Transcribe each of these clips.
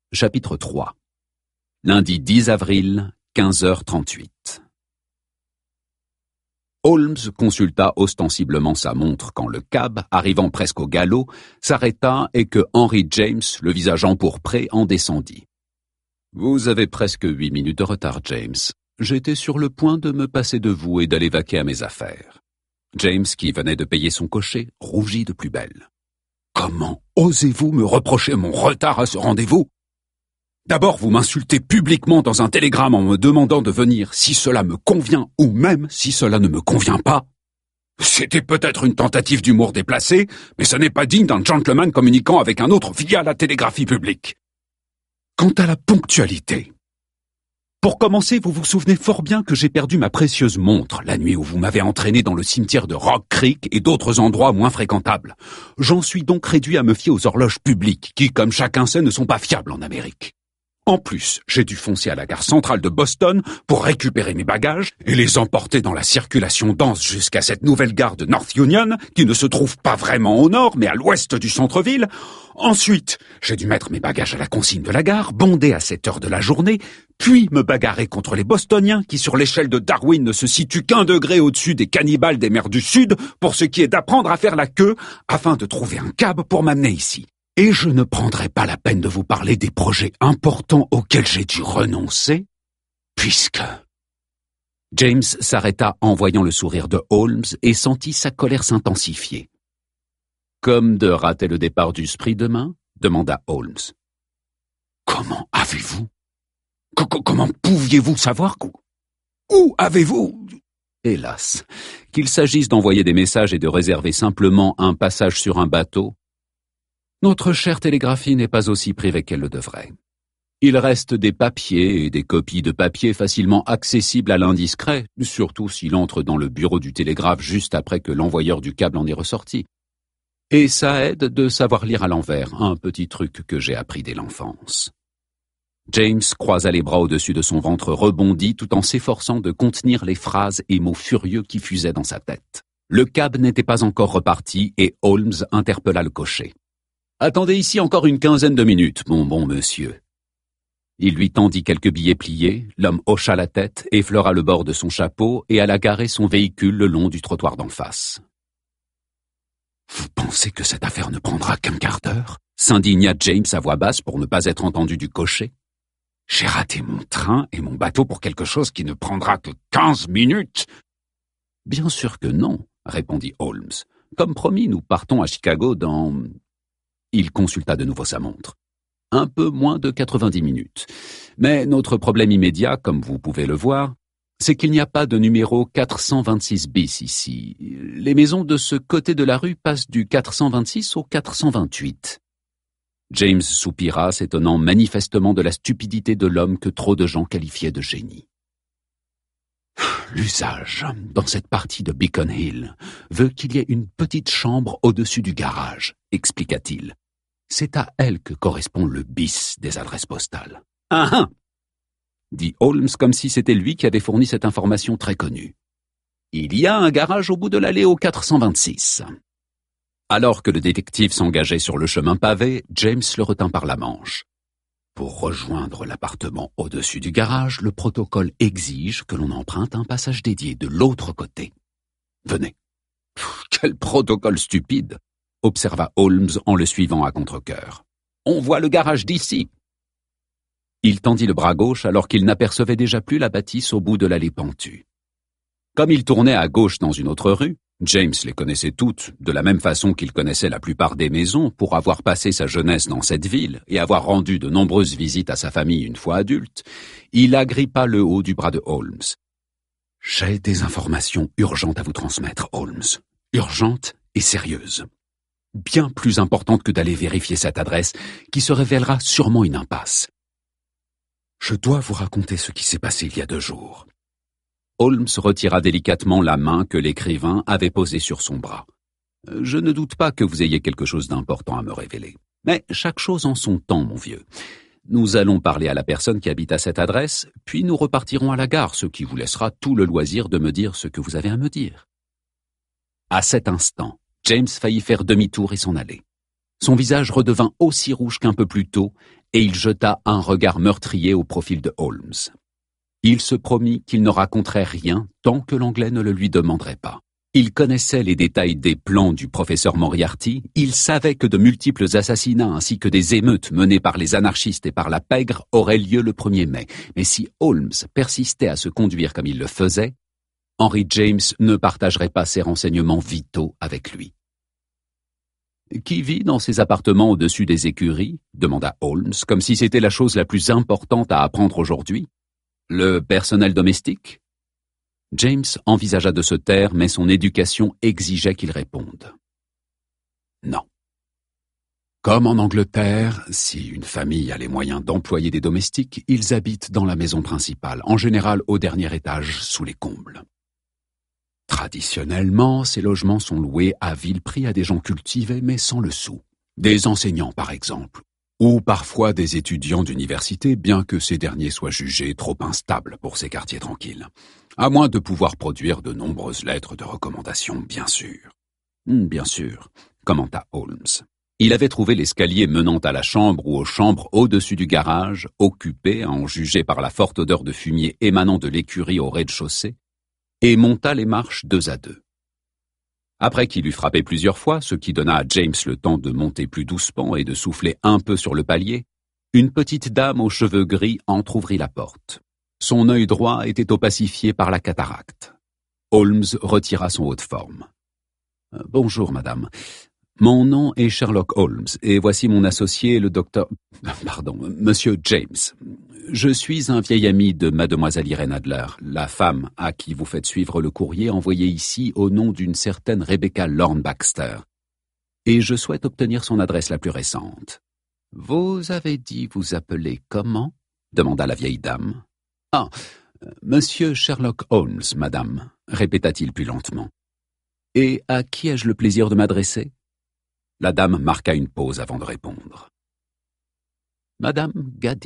Chapitre 3. Lundi 10 avril, 15h38. Holmes consulta ostensiblement sa montre quand le cab, arrivant presque au galop, s'arrêta et que Henry James, le visage empourpré, en descendit. « Vous avez presque 8 minutes de retard, James. J'étais sur le point de me passer de vous et d'aller vaquer à mes affaires. » James, qui venait de payer son cocher, rougit de plus belle. « Comment osez-vous me reprocher mon retard à ce rendez-vous ? D'abord, vous m'insultez publiquement dans un télégramme en me demandant de venir si cela me convient ou même si cela ne me convient pas. C'était peut-être une tentative d'humour déplacée, mais ce n'est pas digne d'un gentleman communiquant avec un autre via la télégraphie publique. Quant à la ponctualité... Pour commencer, vous vous souvenez fort bien que j'ai perdu ma précieuse montre la nuit où vous m'avez entraîné dans le cimetière de Rock Creek et d'autres endroits moins fréquentables. J'en suis donc réduit à me fier aux horloges publiques qui, comme chacun sait, ne sont pas fiables en Amérique. En plus, j'ai dû foncer à la gare centrale de Boston pour récupérer mes bagages et les emporter dans la circulation dense jusqu'à cette nouvelle gare de North Union, qui ne se trouve pas vraiment au nord, mais à l'ouest du centre-ville. Ensuite, j'ai dû mettre mes bagages à la consigne de la gare, bondé à cette heure de la journée, puis me bagarrer contre les Bostoniens, qui sur l'échelle de Darwin ne se situent qu'1 degré au-dessus des cannibales des mers du Sud, pour ce qui est d'apprendre à faire la queue, afin de trouver un cab pour m'amener ici. Et je ne prendrai pas la peine de vous parler des projets importants auxquels j'ai dû renoncer, puisque... James s'arrêta en voyant le sourire de Holmes et sentit sa colère s'intensifier. « Comme de rater le départ du Spree demain ?» demanda Holmes. « Comment avez-vous Comment pouviez-vous savoir Où avez-vous » Hélas, qu'il s'agisse d'envoyer des messages et de réserver simplement un passage sur un bateau, notre chère télégraphie n'est pas aussi privée qu'elle le devrait. Il reste des papiers et des copies de papier facilement accessibles à l'indiscret, surtout s'il entre dans le bureau du télégraphe juste après que l'envoyeur du câble en est ressorti. Et ça aide de savoir lire à l'envers, un petit truc que j'ai appris dès l'enfance. James croisa les bras au-dessus de son ventre rebondi tout en s'efforçant de contenir les phrases et mots furieux qui fusaient dans sa tête. Le cab n'était pas encore reparti et Holmes interpella le cocher. « Attendez ici encore une quinzaine de minutes, mon bon monsieur. » Il lui tendit quelques billets pliés, l'homme hocha la tête, effleura le bord de son chapeau et alla garer son véhicule le long du trottoir d'en face. « Vous pensez que cette affaire ne prendra qu'un quart d'heure ?» s'indigna James à voix basse pour ne pas être entendu du cocher. « J'ai raté mon train et mon bateau pour quelque chose qui ne prendra que 15 minutes !»« Bien sûr que non, » répondit Holmes. « Comme promis, nous partons à Chicago dans... » Il consulta de nouveau sa montre. Un peu moins de 90 minutes. Mais notre problème immédiat, comme vous pouvez le voir, c'est qu'il n'y a pas de numéro 426 bis ici. Les maisons de ce côté de la rue passent du 426 au 428. James soupira, s'étonnant manifestement de la stupidité de l'homme que trop de gens qualifiaient de génie. L'usage, dans cette partie de Beacon Hill, veut qu'il y ait une petite chambre au-dessus du garage, expliqua-t-il. C'est à elle que correspond le bis des adresses postales. « Ah !» dit Holmes comme si c'était lui qui avait fourni cette information très connue. « Il y a un garage au bout de l'allée au 426. » Alors que le détective s'engageait sur le chemin pavé, James le retint par la manche. Pour rejoindre l'appartement au-dessus du garage, le protocole exige que l'on emprunte un passage dédié de l'autre côté. Venez. Quel protocole stupide, observa Holmes en le suivant à contre-cœur. On voit le garage d'ici. Il tendit le bras gauche alors qu'il n'apercevait déjà plus la bâtisse au bout de l'allée pentue. Comme il tournait à gauche dans une autre rue, James les connaissait toutes, de la même façon qu'il connaissait la plupart des maisons pour avoir passé sa jeunesse dans cette ville et avoir rendu de nombreuses visites à sa famille une fois adulte, il agrippa le haut du bras de Holmes. « J'ai des informations urgentes à vous transmettre, Holmes. Urgentes et sérieuses. Bien plus importantes que d'aller vérifier cette adresse, qui se révélera sûrement une impasse. Je dois vous raconter ce qui s'est passé il y a 2 jours. » Holmes retira délicatement la main que l'écrivain avait posée sur son bras. « Je ne doute pas que vous ayez quelque chose d'important à me révéler. Mais chaque chose en son temps, mon vieux. Nous allons parler à la personne qui habite à cette adresse, puis nous repartirons à la gare, ce qui vous laissera tout le loisir de me dire ce que vous avez à me dire. » À cet instant, James faillit faire demi-tour et s'en aller. Son visage redevint aussi rouge qu'un peu plus tôt, et il jeta un regard meurtrier au profil de Holmes. Il se promit qu'il ne raconterait rien tant que l'Anglais ne le lui demanderait pas. Il connaissait les détails des plans du professeur Moriarty, il savait que de multiples assassinats ainsi que des émeutes menées par les anarchistes et par la pègre auraient lieu le 1er mai. Mais si Holmes persistait à se conduire comme il le faisait, Henry James ne partagerait pas ses renseignements vitaux avec lui. « Qui vit dans ces appartements au-dessus des écuries ?» demanda Holmes, comme si c'était la chose la plus importante à apprendre aujourd'hui. « Le personnel domestique ?» James envisagea de se taire, mais son éducation exigeait qu'il réponde. Non. Comme en Angleterre, si une famille a les moyens d'employer des domestiques, ils habitent dans la maison principale, en général au dernier étage, sous les combles. Traditionnellement, ces logements sont loués à vil prix à des gens cultivés mais sans le sou. Des enseignants, par exemple, ou parfois des étudiants d'université, bien que ces derniers soient jugés trop instables pour ces quartiers tranquilles. À moins de pouvoir produire de nombreuses lettres de recommandation, bien sûr. Bien sûr, commenta Holmes. Il avait trouvé l'escalier menant à la chambre ou aux chambres au-dessus du garage, occupé, à en juger par la forte odeur de fumier émanant de l'écurie au rez-de-chaussée, et monta les marches 2 à 2. Après qu'il eut frappé plusieurs fois, ce qui donna à James le temps de monter plus doucement et de souffler un peu sur le palier, une petite dame aux cheveux gris entr'ouvrit la porte. Son œil droit était opacifié par la cataracte. Holmes retira son haut de forme. « Bonjour, madame. Mon nom est Sherlock Holmes, et voici mon associé, le docteur... Monsieur James. Je suis un vieil ami de mademoiselle Irene Adler, la femme à qui vous faites suivre le courrier envoyé ici au nom d'une certaine Rebecca Lorne Baxter. Et je souhaite obtenir son adresse la plus récente. »« Vous avez dit vous appeler comment ?» demanda la vieille dame. « Ah, monsieur Sherlock Holmes, madame, » répéta-t-il plus lentement. « Et à qui ai-je le plaisir de m'adresser ?» La dame marqua une pause avant de répondre. « Madame Gaddis. »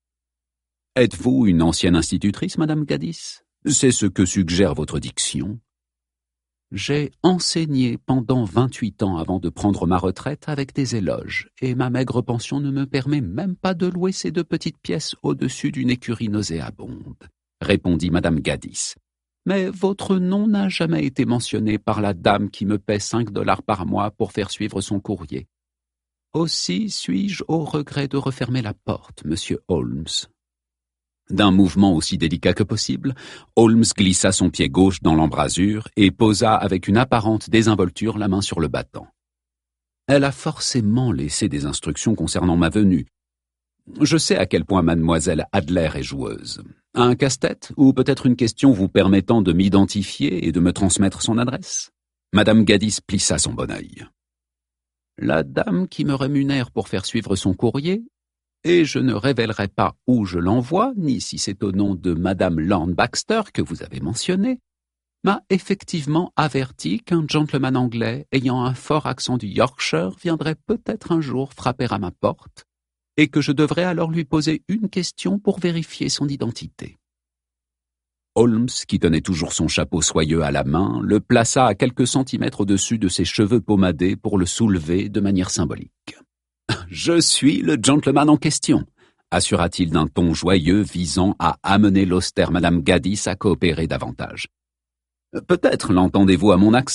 « Êtes-vous une ancienne institutrice, madame Gaddis ? C'est ce que suggère votre diction. »« J'ai enseigné pendant 28 ans avant de prendre ma retraite avec des éloges, et ma maigre pension ne me permet même pas de louer ces 2 petites pièces au-dessus d'une écurie nauséabonde, » répondit madame Gaddis. « Mais votre nom n'a jamais été mentionné par la dame qui me paie 5 $ par mois pour faire suivre son courrier. Aussi suis-je au regret de refermer la porte, monsieur Holmes. » D'un mouvement aussi délicat que possible, Holmes glissa son pied gauche dans l'embrasure et posa avec une apparente désinvolture la main sur le battant. Elle a forcément laissé des instructions concernant ma venue. Je sais à quel point mademoiselle Adler est joueuse. Un casse-tête ou peut-être une question vous permettant de m'identifier et de me transmettre son adresse ? Madame Gaddis plissa son bon œil. La dame qui me rémunère pour faire suivre son courrier, et je ne révélerai pas où je l'envoie, ni si c'est au nom de madame Lorne Baxter que vous avez mentionné, m'a effectivement averti qu'un gentleman anglais ayant un fort accent du Yorkshire viendrait peut-être un jour frapper à ma porte, et que je devrais alors lui poser une question pour vérifier son identité. Holmes, qui tenait toujours son chapeau soyeux à la main, le plaça à quelques centimètres au-dessus de ses cheveux pommadés pour le soulever de manière symbolique. « Je suis le gentleman en question », assura-t-il d'un ton joyeux visant à amener l'austère madame Gaddis à coopérer davantage. « Peut-être l'entendez-vous à mon accent. »«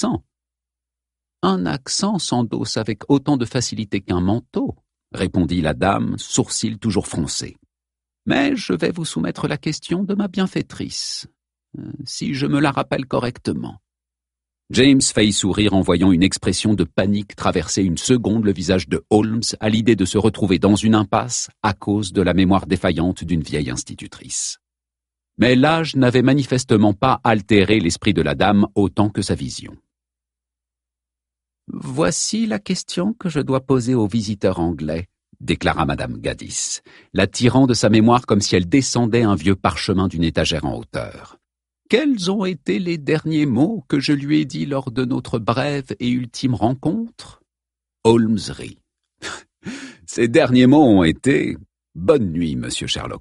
Un accent s'endosse avec autant de facilité qu'un manteau, » répondit la dame, sourcils toujours froncés. « Mais je vais vous soumettre la question de ma bienfaitrice, si je me la rappelle correctement. » James faillit sourire en voyant une expression de panique traverser une seconde le visage de Holmes à l'idée de se retrouver dans une impasse à cause de la mémoire défaillante d'une vieille institutrice. Mais l'âge n'avait manifestement pas altéré l'esprit de la dame autant que sa vision. « Voici la question que je dois poser aux visiteurs anglais, » déclara madame Gaddis, la tirant de sa mémoire comme si elle descendait un vieux parchemin d'une étagère en hauteur. Quels ont été les derniers mots que je lui ai dits lors de notre brève et ultime rencontre ? Holmes rit. Ces derniers mots ont été « Bonne nuit, monsieur Sherlock Holmes ».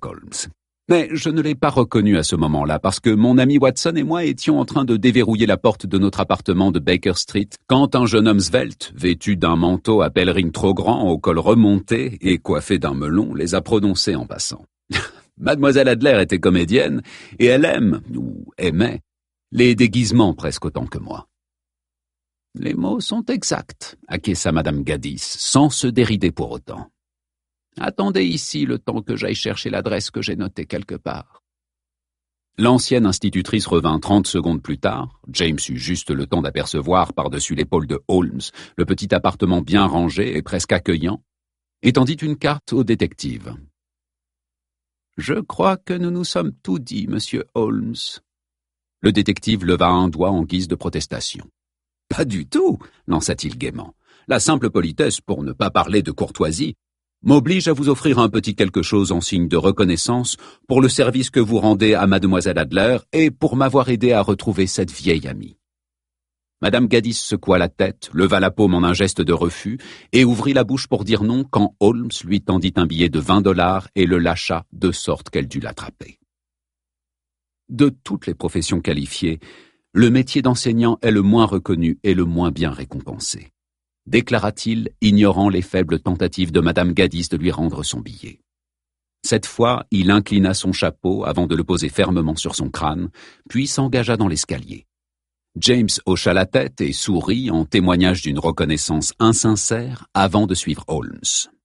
Mais je ne l'ai pas reconnu à ce moment-là parce que mon ami Watson et moi étions en train de déverrouiller la porte de notre appartement de Baker Street quand un jeune homme svelte, vêtu d'un manteau à pèlerin trop grand, au col remonté et coiffé d'un melon, les a prononcés en passant. Mademoiselle Adler était comédienne et elle aime, ou aimait, les déguisements presque autant que moi. Les mots sont exacts, acquiesça Madame Gadis, sans se dérider pour autant. Attendez ici le temps que j'aille chercher l'adresse que j'ai notée quelque part. L'ancienne institutrice revint 30 secondes plus tard. James eut juste le temps d'apercevoir par-dessus l'épaule de Holmes le petit appartement bien rangé et presque accueillant, et tendit une carte au détective. « Je crois que nous nous sommes tout dit, monsieur Holmes. » Le détective leva un doigt en guise de protestation. « Pas du tout, lança-t-il gaiement. La simple politesse, pour ne pas parler de courtoisie, m'oblige à vous offrir un petit quelque chose en signe de reconnaissance pour le service que vous rendez à mademoiselle Adler et pour m'avoir aidé à retrouver cette vieille amie. » Madame Gadis secoua la tête, leva la paume en un geste de refus et ouvrit la bouche pour dire non quand Holmes lui tendit un billet de $20 et le lâcha de sorte qu'elle dut l'attraper. De toutes les professions qualifiées, le métier d'enseignant est le moins reconnu et le moins bien récompensé, déclara-t-il, ignorant les faibles tentatives de Madame Gadis de lui rendre son billet. Cette fois, il inclina son chapeau avant de le poser fermement sur son crâne, puis s'engagea dans l'escalier. James hocha la tête et sourit en témoignage d'une reconnaissance insincère avant de suivre Holmes.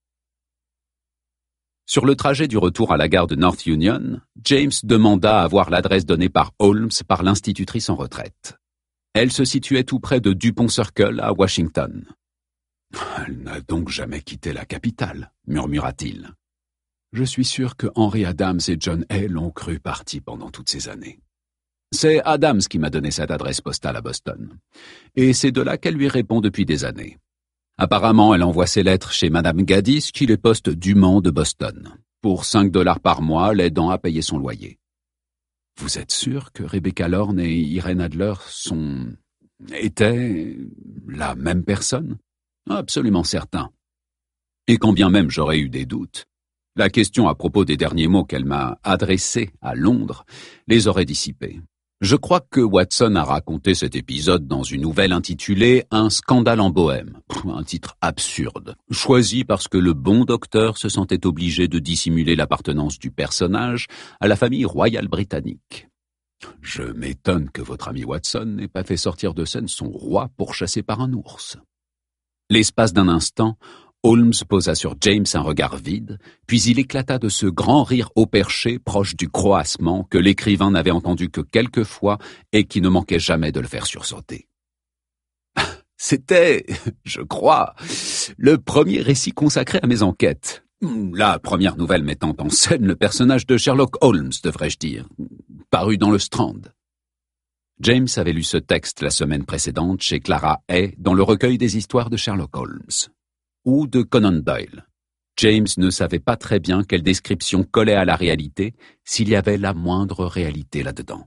Sur le trajet du retour à la gare de North Union, James demanda à voir l'adresse donnée par Holmes par l'institutrice en retraite. Elle se situait tout près de Dupont Circle à Washington. « Elle n'a donc jamais quitté la capitale, » murmura-t-il. « Je suis sûr que Henry Adams et John Hay l'ont cru parti pendant toutes ces années. C'est Adams qui m'a donné cette adresse postale à Boston, et c'est de là qu'elle lui répond depuis des années. Apparemment, elle envoie ses lettres chez Madame Gadis qui les poste dûment de Boston, pour $5 par mois, l'aidant à payer son loyer. Vous êtes sûr que Rebecca Lorne et Irene Adler étaient la même personne ? Absolument certain. Et quand bien même j'aurais eu des doutes, la question à propos des derniers mots qu'elle m'a adressés à Londres les aurait dissipés. Je crois que Watson a raconté cet épisode dans une nouvelle intitulée « Un scandale en Bohème », un titre absurde, choisi parce que le bon docteur se sentait obligé de dissimuler l'appartenance du personnage à la famille royale britannique. Je m'étonne que votre ami Watson n'ait pas fait sortir de scène son roi pourchassé par un ours. L'espace d'un instant, Holmes posa sur James un regard vide, puis il éclata de ce grand rire haut perché proche du croassement que l'écrivain n'avait entendu que quelques fois et qui ne manquait jamais de le faire sursauter. C'était, je crois, le premier récit consacré à mes enquêtes. La première nouvelle mettant en scène le personnage de Sherlock Holmes, devrais-je dire, paru dans le Strand. James avait lu ce texte la semaine précédente chez Clara Hay dans le recueil des histoires de Sherlock Holmes. Ou de Conan Doyle. James ne savait pas très bien quelle description collait à la réalité, s'il y avait la moindre réalité là-dedans.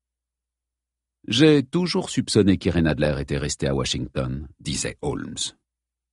J'ai toujours soupçonné qu'Irene Adler était restée à Washington, disait Holmes. Pourquoi ?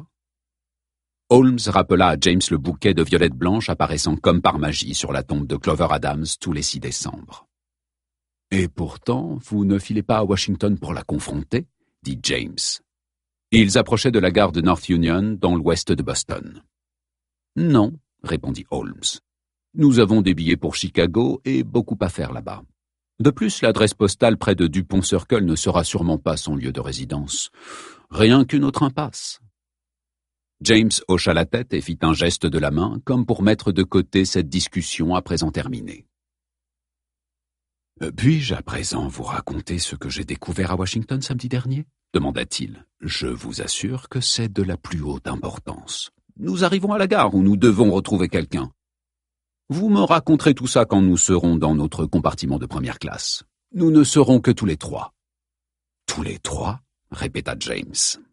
Holmes rappela à James le bouquet de violettes blanches apparaissant comme par magie sur la tombe de Clover Adams tous les 6 décembre. Et pourtant, vous ne filez pas à Washington pour la confronter, dit James. Ils approchaient de la gare de North Union, dans l'ouest de Boston. « Non, » répondit Holmes. « Nous avons des billets pour Chicago et beaucoup à faire là-bas. De plus, l'adresse postale près de Dupont Circle ne sera sûrement pas son lieu de résidence. Rien qu'une autre impasse. » James hocha la tête et fit un geste de la main, comme pour mettre de côté cette discussion à présent terminée. « Puis-je à présent vous raconter ce que j'ai découvert à Washington samedi dernier ?» demanda-t-il. « Je vous assure que c'est de la plus haute importance. Nous arrivons à la gare où nous devons retrouver quelqu'un. Vous me raconterez tout ça quand nous serons dans notre compartiment de première classe. Nous ne serons que tous les 3. » « Tous les 3 » répéta James.